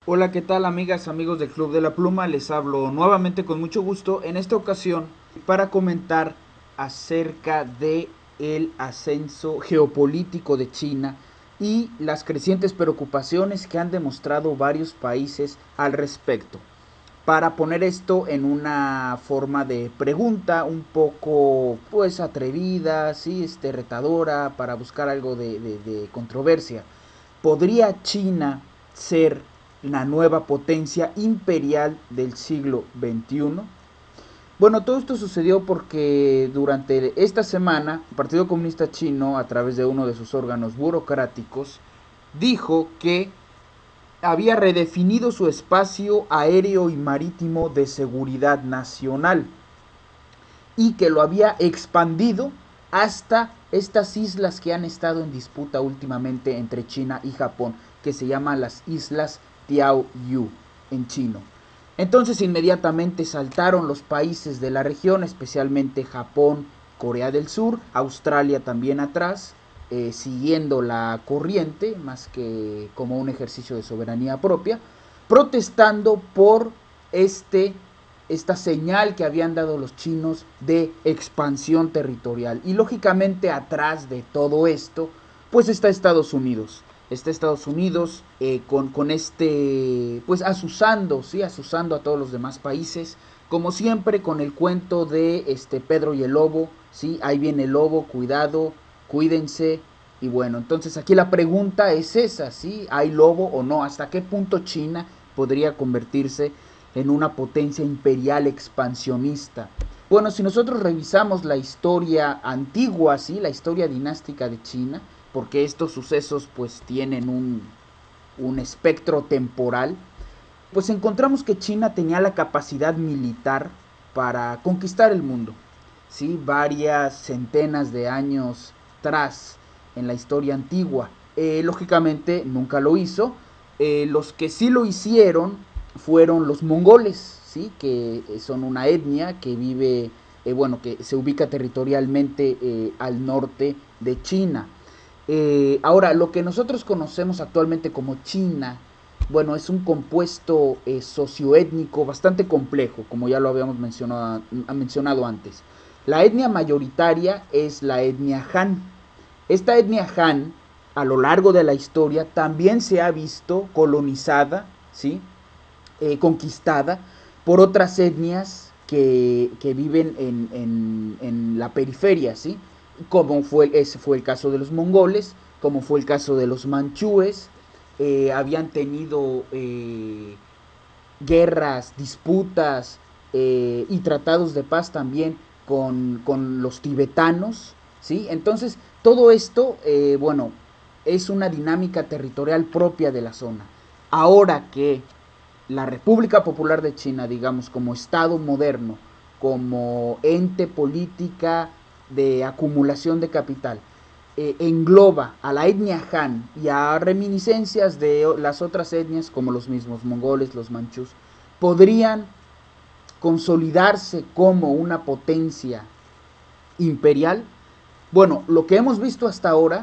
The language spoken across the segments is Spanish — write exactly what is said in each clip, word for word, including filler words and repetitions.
Hola, ¿qué tal amigas, amigos del Club de la Pluma? Les hablo nuevamente con mucho gusto en esta ocasión para comentar acerca de el ascenso geopolítico de China y las crecientes preocupaciones que han demostrado varios países al respecto. Para poner esto en una forma de pregunta un poco pues atrevida, sí, este, retadora, para buscar algo de, de, de controversia. ¿Podría China ser la nueva potencia imperial del siglo veintiuno? Bueno, todo esto sucedió porque durante esta semana el Partido Comunista Chino, a través de uno de sus órganos burocráticos, dijo que había redefinido su espacio aéreo y marítimo de seguridad nacional y que lo había expandido hasta estas islas que han estado en disputa últimamente entre China y Japón, que se llaman las islas Diaoyu en chino. Entonces inmediatamente saltaron los países de la región, especialmente Japón, Corea del Sur, Australia también atrás, eh, siguiendo la corriente, más que como un ejercicio de soberanía propia, protestando por este esta señal que habían dado los chinos de expansión territorial. Y lógicamente atrás de todo esto, pues está Estados Unidos. Está Estados Unidos eh, con, con este, pues asusando, ¿sí? Asusando a todos los demás países. Como siempre con el cuento de este Pedro y el lobo, ¿sí? Ahí viene el lobo, cuidado, cuídense. Y bueno, entonces aquí la pregunta es esa, ¿sí? ¿Hay lobo o no? ¿Hasta qué punto China podría convertirse en una potencia imperial expansionista? Bueno, si nosotros revisamos la historia antigua, ¿sí? La historia dinástica de China, porque estos sucesos pues tienen un, un espectro temporal, pues encontramos que China tenía la capacidad militar para conquistar el mundo, ¿sí? Varias centenas de años atrás en la historia antigua. Eh, lógicamente nunca lo hizo. Eh, los que sí lo hicieron fueron los mongoles, ¿sí? Que son una etnia que vive, eh, bueno, que se ubica territorialmente eh, al norte de China. Eh, ahora, lo que nosotros conocemos actualmente como China, bueno, es un compuesto eh, socioétnico bastante complejo, como ya lo habíamos mencionado, mencionado antes. La etnia mayoritaria es la etnia Han. Esta etnia Han, a lo largo de la historia, también se ha visto colonizada, ¿sí? Eh, conquistada por otras etnias que, que viven en, en, en, la periferia, ¿sí? Como fue, ese fue el caso de los mongoles, como fue el caso de los manchúes. Eh, habían tenido eh, guerras, disputas eh, y tratados de paz también con, con los tibetanos, ¿sí? Entonces, todo esto, eh, bueno, es una dinámica territorial propia de la zona. Ahora que la República Popular de China, digamos, como Estado moderno, como ente política de acumulación de capital, eh, engloba a la etnia Han y a reminiscencias de las otras etnias, como los mismos mongoles, los manchús, podrían consolidarse como una potencia imperial. Bueno, lo que hemos visto hasta ahora,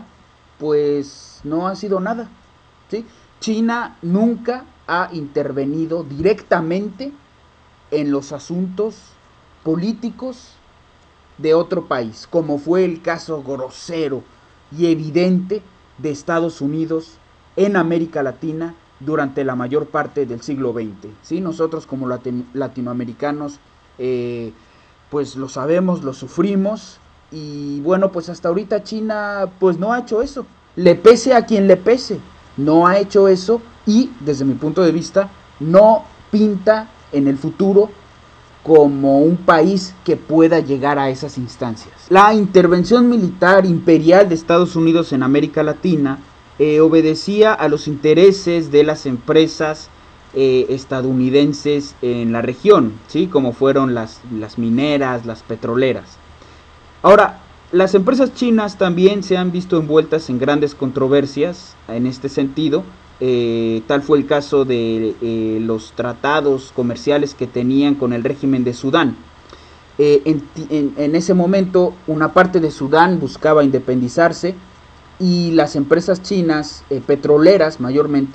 pues no ha sido nada, ¿sí? China nunca ha intervenido directamente en los asuntos políticos de otro país, como fue el caso grosero y evidente de Estados Unidos en América Latina durante la mayor parte del siglo veinte. ¿Sí? Nosotros como latinoamericanos eh, pues lo sabemos, lo sufrimos y bueno, pues hasta ahorita China pues no ha hecho eso. Le pese a quien le pese, no ha hecho eso y desde mi punto de vista no pinta en el futuro como un país que pueda llegar a esas instancias. La intervención militar imperial de Estados Unidos en América Latina eh, obedecía a los intereses de las empresas eh, estadounidenses en la región, ¿sí? Como fueron las, las mineras, las petroleras. Ahora, las empresas chinas también se han visto envueltas en grandes controversias en este sentido. Eh, tal fue el caso de eh, los tratados comerciales que tenían con el régimen de Sudán. Eh, en, en, en ese momento una parte de Sudán buscaba independizarse y las empresas chinas eh, petroleras mayormente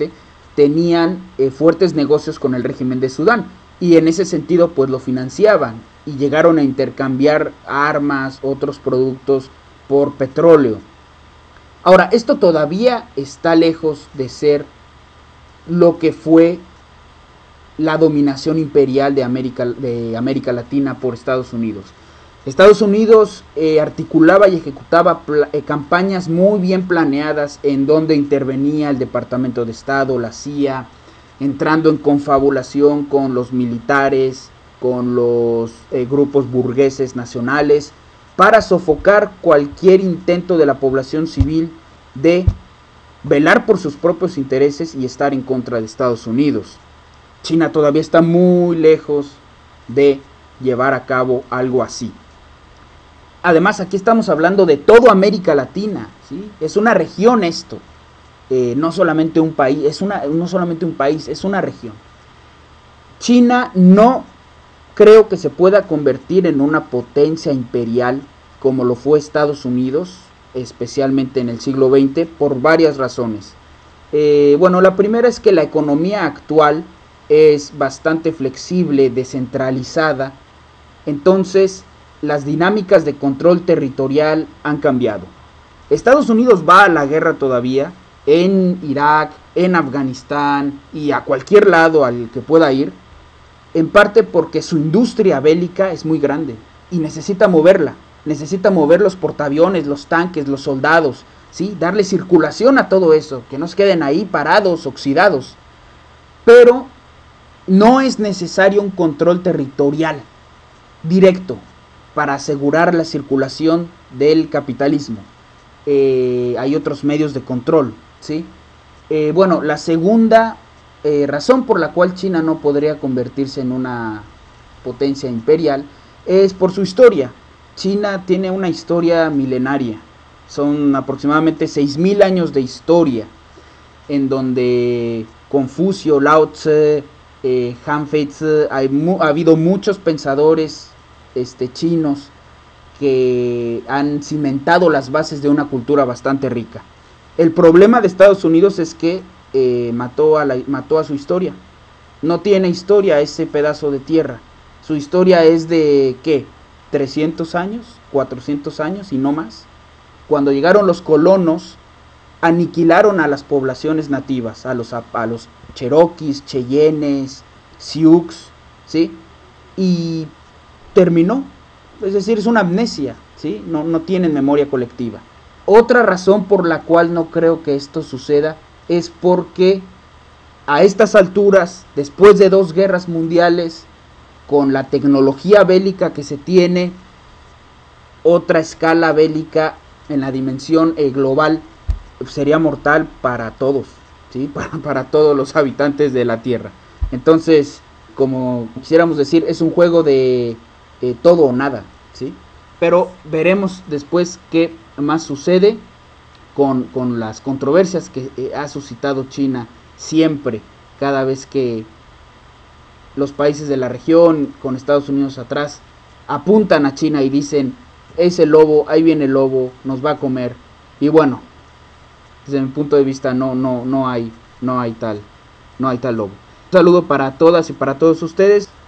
tenían eh, fuertes negocios con el régimen de Sudán y en ese sentido pues lo financiaban y llegaron a intercambiar armas, otros productos por petróleo. Ahora, esto todavía está lejos de ser lo que fue la dominación imperial de América, de América Latina por Estados Unidos. Estados Unidos eh, articulaba y ejecutaba eh, campañas muy bien planeadas en donde intervenía el Departamento de Estado, la C I A, entrando en confabulación con los militares, con los eh, grupos burgueses nacionales, para sofocar cualquier intento de la población civil de velar por sus propios intereses y estar en contra de Estados Unidos. China todavía está muy lejos de llevar a cabo algo así. Además, aquí estamos hablando de toda América Latina, ¿sí? Es una región esto, eh, no solamente un país, es una, no solamente un país, es una región. China no creo que se pueda convertir en una potencia imperial como lo fue Estados Unidos, especialmente en el siglo veinte, por varias razones. Eh, bueno, la primera es que la economía actual es bastante flexible, descentralizada, entonces las dinámicas de control territorial han cambiado. Estados Unidos va a la guerra todavía, en Irak, en Afganistán y a cualquier lado al que pueda ir, en parte porque su industria bélica es muy grande y necesita moverla, necesita mover los portaaviones, los tanques, los soldados, ¿sí? Darle circulación a todo eso, que no se queden ahí parados, oxidados. Pero no es necesario un control territorial directo para asegurar la circulación del capitalismo. Eh, hay otros medios de control, ¿sí? Eh, bueno, la segunda eh, razón por la cual China no podría convertirse en una potencia imperial es por su historia. China tiene una historia milenaria, son aproximadamente seis mil años de historia, en donde Confucio, Lao Tse, eh, Han Feizi, hay mu ha habido muchos pensadores este, chinos que han cimentado las bases de una cultura bastante rica. El problema de Estados Unidos es que eh, mató, a la, mató a su historia. No tiene historia ese pedazo de tierra. Su historia es de, ¿qué? trescientos años, cuatrocientos años y no más. Cuando llegaron los colonos, aniquilaron a las poblaciones nativas, a los, a, a los cherokees, cheyennes, sioux, ¿sí? Y terminó, es decir, es una amnesia, ¿sí? No, no tienen memoria colectiva. Otra razón por la cual no creo que esto suceda es porque a estas alturas, después de dos guerras mundiales, con la tecnología bélica que se tiene, otra escala bélica en la dimensión eh, global sería mortal para todos, ¿sí? para, para todos los habitantes de la Tierra. Entonces, como quisiéramos decir, es un juego de eh, todo o nada, ¿sí? Pero veremos después qué más sucede con, con las controversias que eh, ha suscitado China siempre, cada vez que los países de la región, con Estados Unidos atrás, apuntan a China y dicen, es el lobo, ahí viene el lobo, nos va a comer. Y bueno, desde mi punto de vista no, no, no hay, no hay tal, no hay tal lobo. Un saludo para todas y para todos ustedes.